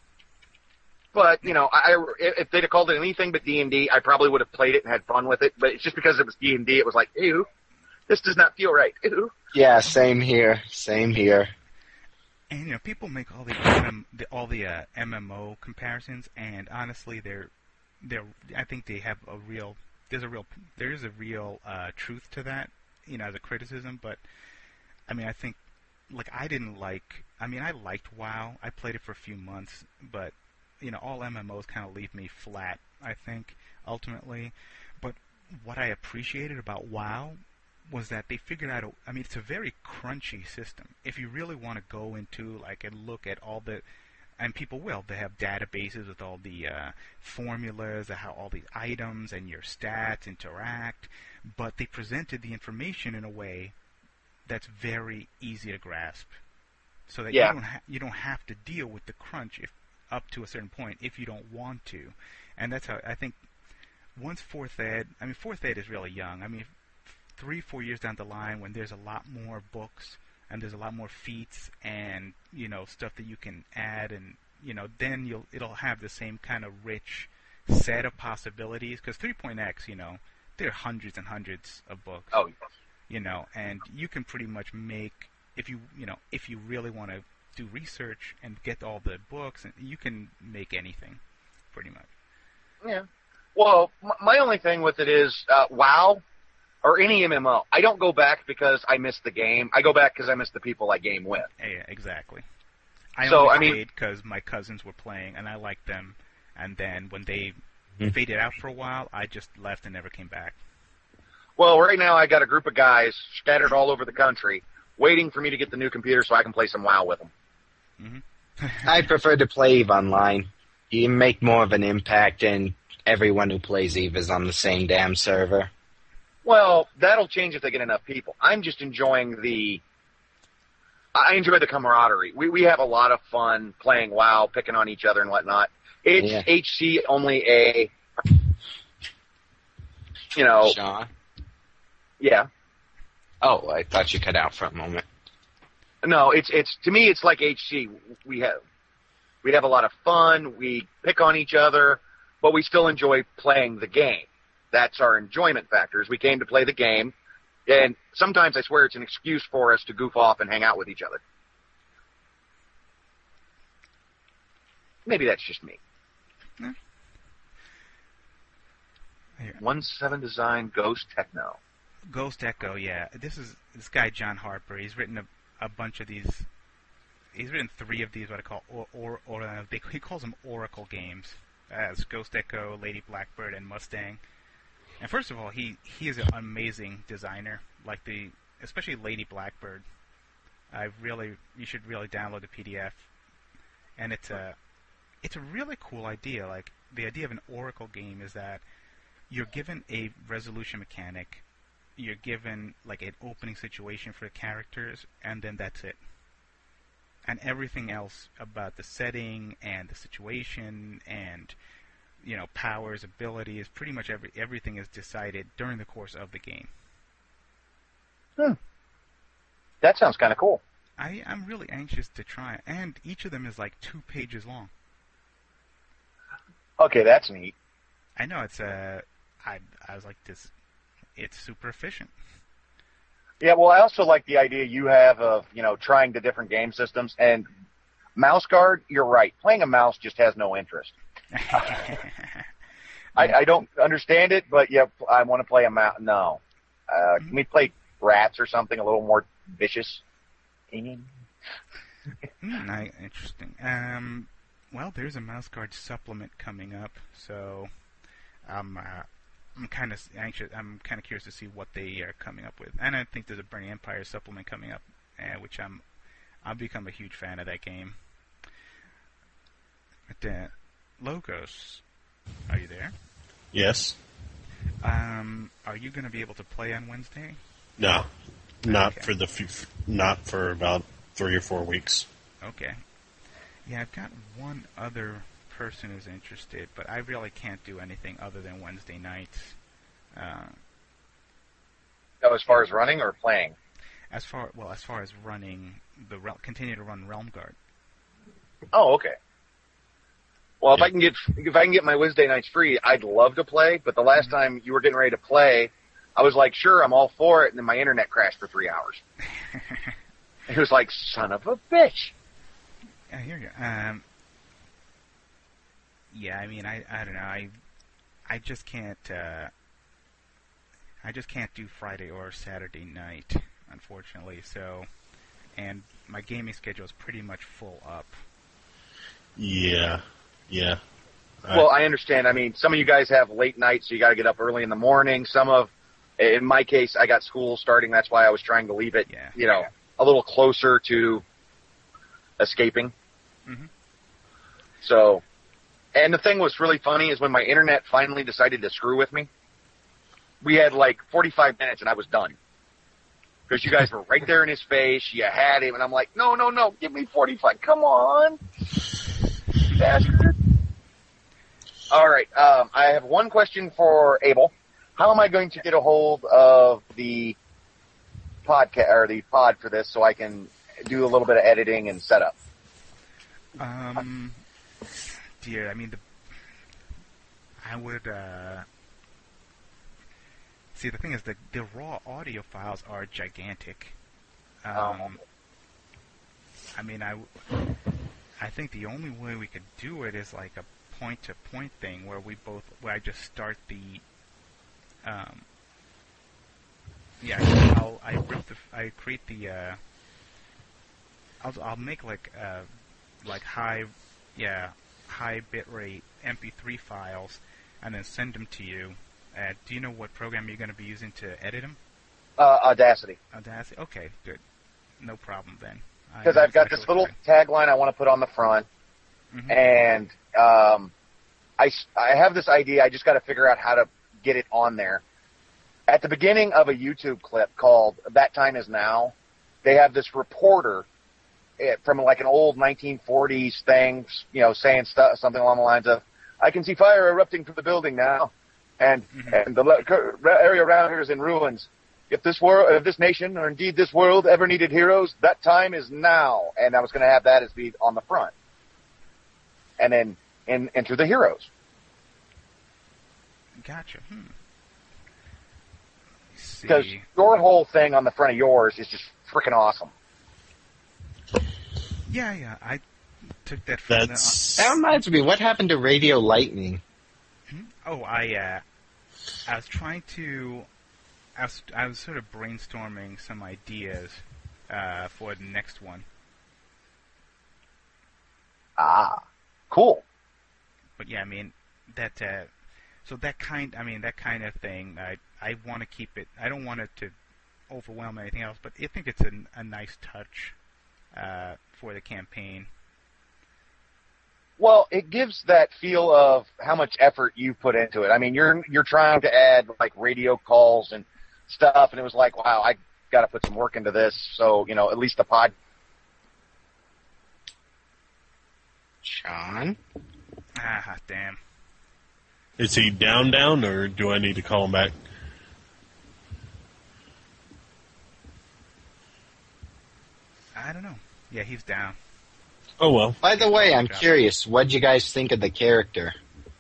But you know, I, I- if they'd have called it anything but D and D, I probably would have played it and had fun with it. But it's just because it was D and D, it was like, ew, this does not feel right. Ew. yeah, same here. Same here. And you know, people make all the, M M, the all the uh, M M O comparisons, and honestly, they're they're. I think they have a real. There's a real. There is a real uh, truth to that. You know, as a criticism, but I mean, I think like I didn't like. I mean, I liked WoW. I played it for a few months, but you know, all M M Os kind of leave me flat. I think ultimately, but what I appreciated about WoW was that they figured out. A, I mean, it's a very crunchy system. If you really want to go into like and look at all the, and people will, they have databases with all the uh, formulas, and how all the items and your stats interact. But they presented the information in a way that's very easy to grasp, so that Yeah. you don't ha- you don't have to deal with the crunch if up to a certain point if you don't want to, and that's how I think. Once fourth ed, I mean fourth ed is really young. I mean, three four years down the line, when there's a lot more books and there's a lot more feats and you know stuff that you can add, and you know then you'll it'll have the same kind of rich set of possibilities. Because three point X, you know, there are hundreds and hundreds of books. Oh, You you know, and you can pretty much make if you you know if you really want to do research and get all the books, and you can make anything, pretty much. Yeah. Well, m- my only thing with it is uh, WoW or any M M O. I don't go back because I miss the game. I go back because I miss the people I game with. Yeah, exactly. I So, only I mean- stayed because my cousins were playing, and I liked them. And then when they Hmm. faded out for a while, I just left and never came back. Well, right now I got a group of guys scattered all over the country waiting for me to get the new computer so I can play some WoW with them. I prefer to play EVE Online. You make more of an impact, and everyone who plays EVE is on the same damn server. Well, that'll change if they get enough people. I'm just enjoying the. I enjoy the camaraderie. We we have a lot of fun playing WoW, picking on each other and whatnot. It's Yeah. H C only a. You know, Sean? yeah. Oh, I thought you cut out for a moment. No, it's it's to me it's like H C. We have we have a lot of fun. We pick on each other, but we still enjoy playing the game. That's our enjoyment factors. We came to play the game, and sometimes I swear it's an excuse for us to goof off and hang out with each other. Maybe that's just me. Hmm. Here. One seven Design Ghost Techno. Ghost Echo, yeah. This is this guy John Harper. He's written a, a bunch of these. He's written three of these what I call or or, or uh, they, he calls them Oracle games, as Ghost Echo, Lady Blackbird, and Mustang. And first of all, he he is an amazing designer. Like the especially Lady Blackbird. I really you should really download the P D F. And it's a it's a really cool idea. Like the idea of an Oracle game is that you're given a resolution mechanic. You're given like an opening situation for the characters, and then that's it. And everything else about the setting and the situation and you know powers, abilities, pretty much every everything is decided during the course of the game. Hmm. That sounds kind of cool. I I'm really anxious to try it, and each of them is like two pages long. Okay, that's neat. I know it's a. Uh, I I was like this. It's super efficient. Yeah, well, I also like the idea you have of, you know, trying the different game systems. And mouse guard, you're right. Playing a mouse just has no interest. I, I don't understand it, but yeah, I want to play a mouse. No. Uh, can we play rats or something a little more vicious? mm, I, interesting. Um, well, there's a mouse guard supplement coming up, so I'm uh, I'm kind of anxious. I'm kind of curious to see what they are coming up with. And I think there's a Burning Empire supplement coming up, uh, which I'm I've become a huge fan of that game. But uh, Logos, are you there? Yes. Um, are you going to be able to play on Wednesday? No, not Okay. for the f- not for about three or four weeks. Okay. Yeah, I've got one other person who's interested, but I really can't do anything other than Wednesday nights. Uh, Oh, as far as running or playing? as far well, as far as running the Rel- continue to run Realm Guard. Oh, okay. Well, if Yeah. I can get if I can get my Wednesday nights free, I'd love to play. But the last time you were getting ready to play, I was like, sure, I'm all for it, and then my internet crashed for three hours. It was like, son of a bitch. Yeah, here you go. Um, yeah, I mean, I, I don't know. I I just can't. Uh, I just can't do Friday or Saturday night, unfortunately. So, and my gaming schedule is pretty much full up. Yeah, yeah. I- Well, I understand. I mean, some of you guys have late nights, so you got to get up early in the morning. Some of, in my case, I got school starting. That's why I was trying to leave it, Yeah. you know, a little closer to escaping. Mhm. So, and the thing was really funny is when my internet finally decided to screw with me, we had like forty-five minutes and I was done. Because you guys were right there in his face, you had him, and I'm like, no, no, no, give me forty-five, come on, you bastard. All right, um, I have one question for Abel. How am I going to get a hold of the podcast or the pod for this so I can do a little bit of editing and setup? Um, dear, I mean, the I would. Uh, see, the thing is, the the raw audio files are gigantic. Um, Oh. I mean, I, I think the only way we could do it is like a point-to-point thing where we both, where I just start the, um, yeah, I'll I rip the, I create the, uh, I'll I'll make like uh like high, yeah, high bitrate M P three files, and then send them to you. Uh, do you know what program you're going to be using to edit them? Uh, Audacity. Audacity. Okay, good. No problem then. Because I've got this little tagline I want to put on the front, Mm-hmm. and um, I, s- I have this idea. I just got to figure out how to get it on there. At the beginning of a YouTube clip called "That Time Is Now," they have this reporter eh, from like an old nineteen forties thing, you know, saying stuff, something along the lines of, "I can see fire erupting from the building now, and Mhm. and the le- cur- area around here is in ruins. If this world, if this nation, or indeed this world, ever needed heroes, that time is now." And I was going to have that as be on the front, and then in, enter the heroes. Gotcha. Hmm. Let's see. Because your whole thing on the front of yours is just freaking awesome. Yeah, yeah. I took that from That's That reminds me, what happened to Radio Lightning? the. Hmm? Oh, I uh, I was trying to. I was I was sort of brainstorming some ideas uh, for the next one. Ah, cool. But yeah, I mean that. Uh, so that kind, I mean that kind of thing. I I want to keep it. I don't want it to overwhelm anything else. But I think it's a, a nice touch uh, for the campaign. Well, it gives that feel of how much effort you put into it. I mean, you're you're trying to add like radio calls and stuff, and it was like, wow, I got to put some work into this. So, you know, at least the pod. Sean? Ah, damn. Is he down, down, or do I need to call him back? I don't know. Yeah, he's down. Oh well. By the way, I'm Good job. curious, what'd you guys think of the character?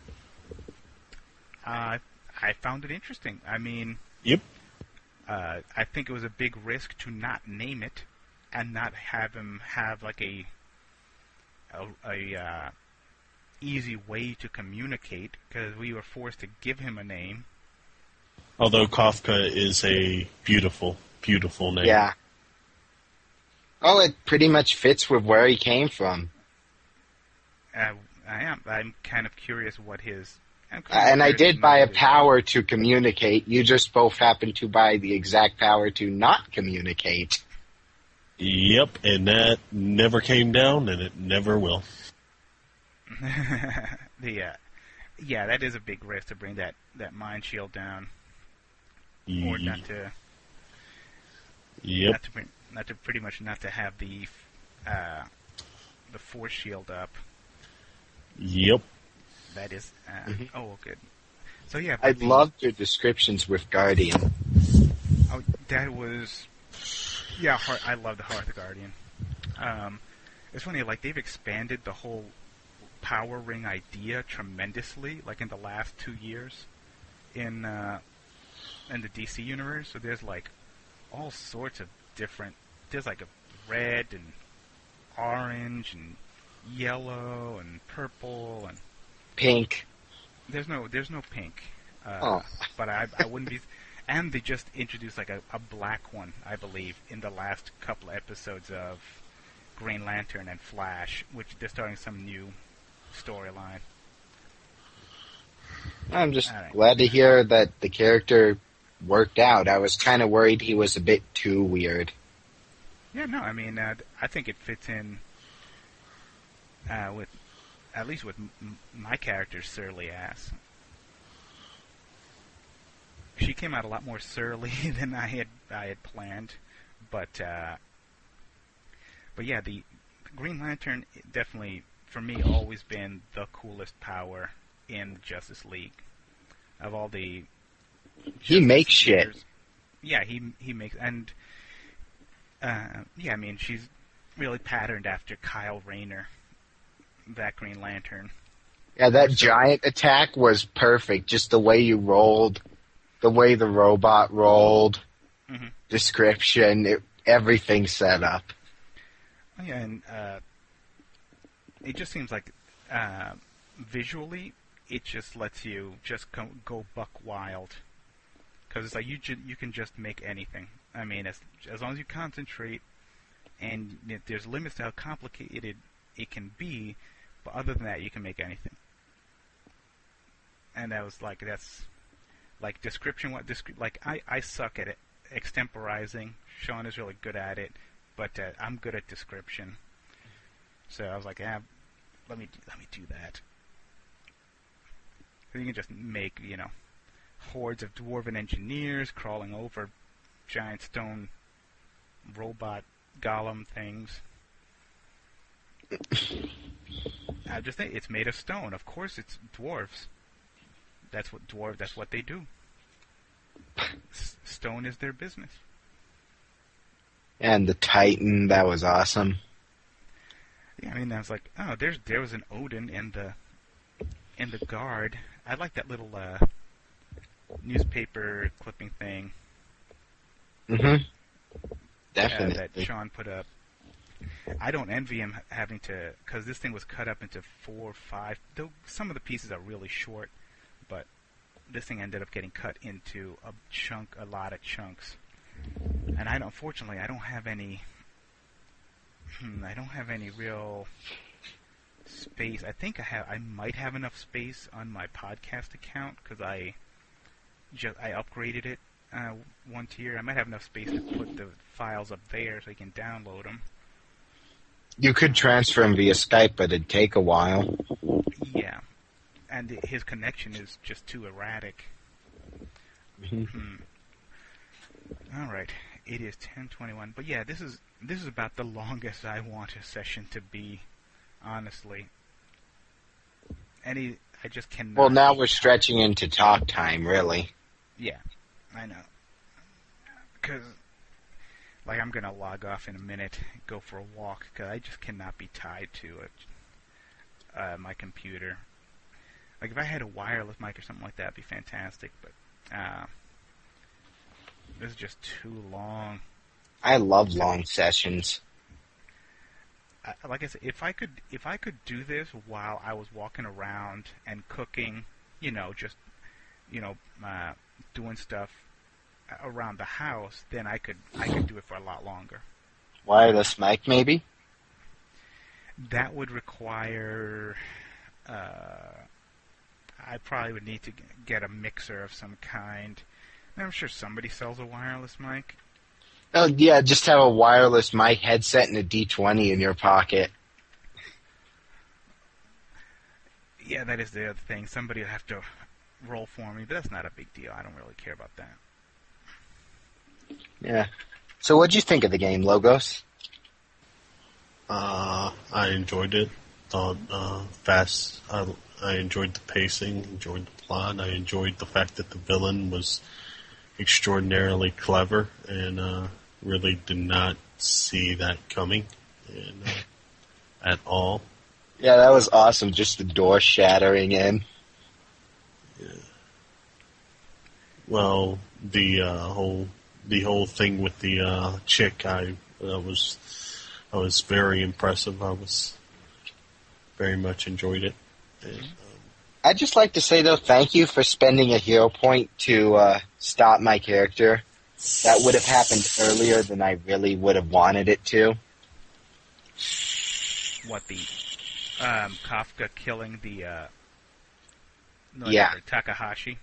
Uh, I found it interesting. I mean, Yep. uh, I think it was a big risk to not name it and not have him have like a a, a uh, easy way to communicate because we were forced to give him a name. Although Kafka is a beautiful, beautiful name. Yeah. Oh, it pretty much fits with where he came from. Uh, I am. I'm kind of curious what his. I'm Uh, kind of and I curious to did know buy a what his- power to communicate. You just both happened to buy the exact power to not communicate. Yep, and that never came down, and it never will. the uh, yeah, that is a big risk to bring that that mind shield down, or Ye- not to Yep. not to bring, not to pretty much not to have the uh, the force shield up. Yep. That is uh, Mhm. oh good. So yeah, I but the- loved your descriptions with Guardian. Oh, that was yeah. Heart, I love the Hearth Guardian. Um, it's funny, like they've expanded the whole power ring idea tremendously, like in the last two years in uh, in the D C universe. So there's like all sorts of different. There's like a red and orange and yellow and purple and Pink. there's no there's no pink. Uh, Oh. But I I wouldn't be. And they just introduced like a, a black one, I believe, in the last couple episodes of Green Lantern and Flash, which they're starting some new storyline. I'm just All right. glad to hear that the character worked out. I was kind of worried he was a bit too weird. Yeah, no, I mean, uh, I think it fits in uh, with, at least with m- my character's surly ass. She came out a lot more surly than I had I had planned, but uh, but yeah, the Green Lantern definitely for me always been the coolest power in Justice League of all the. He Justice makes shit. Leaguers. Yeah, he he makes and uh, yeah, I mean she's really patterned after Kyle Rayner, that Green Lantern. Yeah, that So- giant attack was perfect. Just the way you rolled. the way the robot rolled, Mhm. description, it, everything set up. Oh, yeah, and uh, it just seems like uh, visually, it just lets you just go, go buck wild. Because it's like you ju- you can just make anything. I mean, as as long as you concentrate, and y- there's limits to how complicated it can be, but other than that, you can make anything. And that was like that's like description. What descri- like I, I suck at it extemporizing. Sean is really good at it, but uh, I'm good at description. So I was like, ah, let me let me do that. So you can just make, you know, hordes of dwarven engineers crawling over giant stone robot golem things. I just think it's made of stone. Of course, it's dwarves. That's what dwarf. That's what they do. S- stone is their business. And the Titan, that was awesome. Yeah, I mean, I was like, oh, there's there was an Odin in the in the guard. I like that little uh, newspaper clipping thing Mm-hmm. uh, Definitely. that Sean put up. I don't envy him having to, because this thing was cut up into four, five. Though some of the pieces are really short, but this thing ended up getting cut into a chunk, a lot of chunks. And I don't, unfortunately, I don't have any. Hmm, I don't have any real space. I think I have. I might have enough space on my podcast account because I just I upgraded it uh, one tier. I might have enough space to put the files up there so you can download them. You could transfer him via Skype, but it'd take a while. Yeah, and it, his connection is just too erratic. Mhm. Hmm. All right, it is ten twenty-one. But yeah, this is this is about the longest I want a session to be, honestly. Any, I just cannot. Well, now be we're tired. stretching into talk time, really. Yeah, I know. Because, like, I'm gonna log off in a minute, go for a walk, because I just cannot be tied to it. Uh, my computer. Like, if I had a wireless mic or something like that, it'd be fantastic. But uh, this is just too long. I love long sessions. I, like I said, if I could, if I could do this while I was walking around and cooking, you know, just, you know, uh, doing stuff around the house, then I could, I could do it for a lot longer. Wireless mic, maybe? That would require. Uh, I probably would need to g- get a mixer of some kind. I'm sure somebody sells a wireless mic. Oh, yeah, just have a wireless mic headset and a D twenty in your pocket. Yeah, that is the other thing. Somebody would have to roll for me, but that's not a big deal. I don't really care about that. Yeah. So what'd you think of the game, Logos? Uh, I enjoyed it. Thought uh, fast. I, I enjoyed the pacing. Enjoyed the plot. I enjoyed the fact that the villain was extraordinarily clever, and uh, really did not see that coming, and uh, at all. Yeah, that was awesome. Just the door shattering in. Well, the uh, whole the whole thing with the uh, chick, I that was I was very impressive. I was very much enjoyed it. And, um, I'd just like to say, though, thank you for spending a hero point to uh, stop my character. That would have happened earlier than I really would have wanted it to. What, the um, Kafka killing the uh, no, Yeah. never, Takahashi?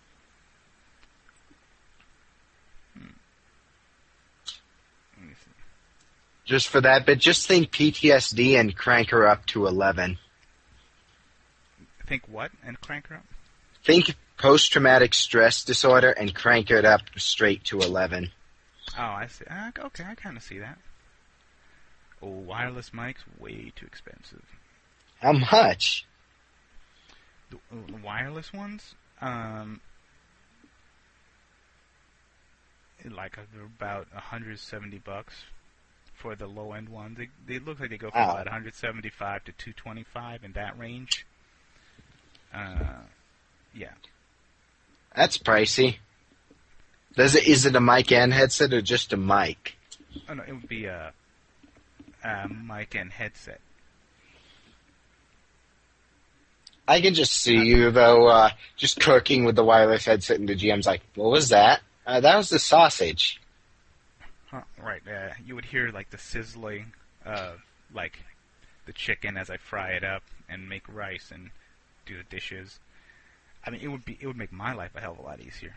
Hmm. Let me see. Just for that, but just think P T S D and crank her up to eleven. Think what? And crank her up? Think post-traumatic stress disorder and crank it up straight to eleven. Oh, I see. Uh, okay, I kind of see that. Oh, wireless mics, way too expensive. How much? The, uh, the wireless ones, um, like uh, they're about one hundred seventy bucks for the low end ones. They they look like they go from Wow. about one seventy-five to two twenty-five in that range. Uh, yeah. That's pricey. Does it? Is it a mic and headset or just a mic? Oh no, it would be a, a mic and headset. I can just see you though, uh, just cooking with the wireless headset, and the G M's like, "What was that? Uh, that was the sausage." Huh, right. Uh, you would hear like the sizzling of like the chicken as I fry it up and make rice and do the dishes. I mean, it would be it would make my life a hell of a lot easier.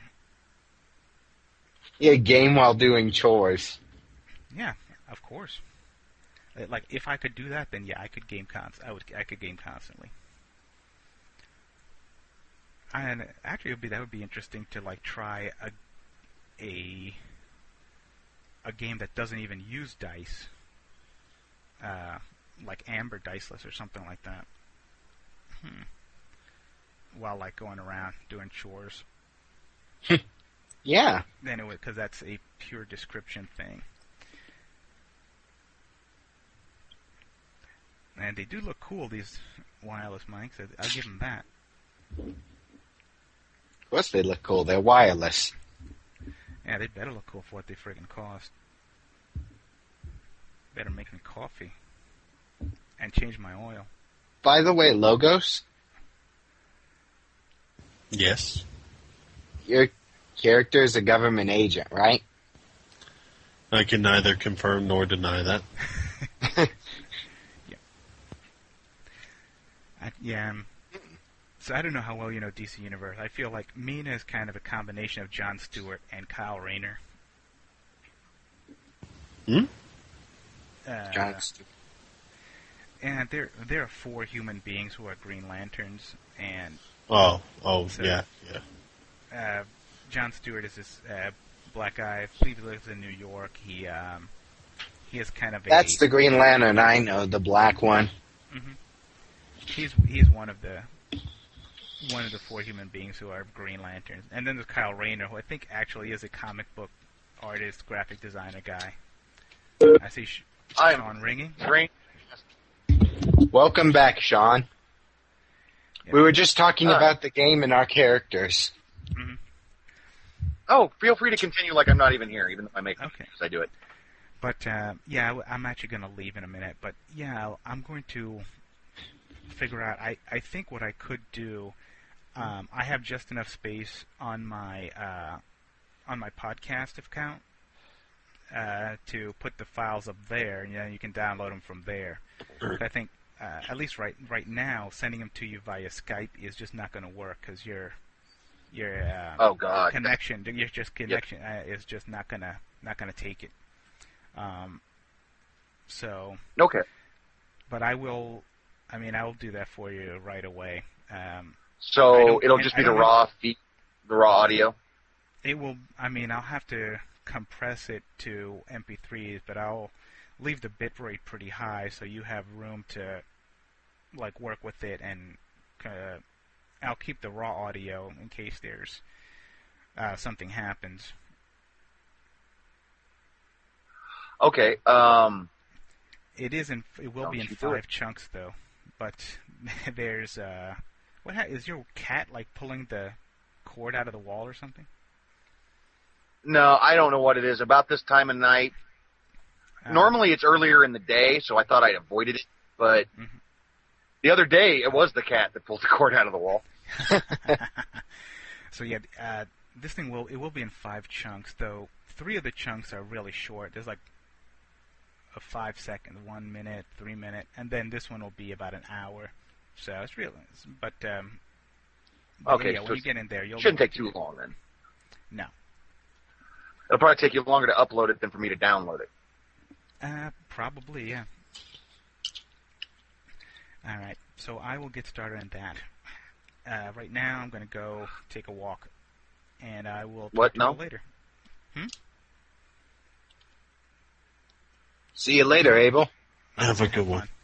Yeah, game while doing chores. Yeah, of course. Uh, Like if I could do that, then yeah, I could game const- I would I could game constantly. And actually, it would be that would be interesting to like try a a a game that doesn't even use dice, uh, like Amber Diceless or something like that. Hmm. While like going around doing chores, Yeah. then it would because that's a pure description thing. And they do look cool, these wireless mics. I- I'll give them that. Of course they look cool. They're wireless. Yeah, they better look cool for what they friggin' cost. Better make me coffee. And change my oil. By the way, Logos, Yes. your character is a government agent, right? I can neither confirm nor deny that. I, yeah. um, So I don't know how well you know D C Universe. I feel like Mina is kind of a combination of Jon Stewart and Kyle Rayner. Hmm? Uh, John, and there there are four human beings who are Green Lanterns, and Oh, oh, So- yeah, yeah. uh, Jon Stewart is this uh, black guy. I believe he lives in New York. He um, he is kind of a that's the Green Lantern I know, the black one. Mhm. He's he's one of the one of the four human beings who are Green Lanterns, and then there's Kyle Rayner, who I think actually is a comic book artist, graphic designer guy. I see Sh- I'm Sean ringing. Ring. Welcome back, Sean. Yeah. We were just talking All right. about the game and our characters. Mhm. Oh, feel free to continue like I'm not even here, even though I make Okay. I do it. But uh, yeah, I w- I'm actually going to leave in a minute. But yeah, I'll- I'm going to figure out. I, I think what I could do. Um, I have just enough space on my uh, on my podcast account uh, to put the files up there. You know, you can download them from there. But I think uh, at least right right now, sending them to you via Skype is just not going to work because your your uh, Oh God. connection, your just connection uh, is just not gonna not gonna take it. Um, so, Okay. but I will. I mean, I will do that for you right away. Um, I So don't- it'll I- just I be the don't know. raw feed, the raw audio. it will. I mean, I'll have to compress it to M P threes, but I'll leave the bitrate pretty high so you have room to like work with it, and uh, I'll keep the raw audio in case there's uh, something happens. Okay. Um. It is in. It will Don't be in you do five it. chunks though. But there's uh, what ha- is your cat like pulling the cord out of the wall or something? No, I don't know what it is. About this time of night. Uh, Normally it's earlier in the day, so I thought I'd avoided it. But Mhm. the other day it was the cat that pulled the cord out of the wall. So yeah, uh, this thing will it will be in five chunks though. Three of the chunks are really short. There's like a five second, one minute, three minute, and then this one will be about an hour. So it's real. But um, but Okay, yeah, so when you it's- get in there, you'll Shouldn't be- take too long then. No. It'll probably take you longer to upload it than for me to download it. Uh, probably, yeah. All right, so I will get started on that. Uh, right now, I'm going to go take a walk, and I will talk What? to No? you later. See you later, Abel. Have a good Have one. fun.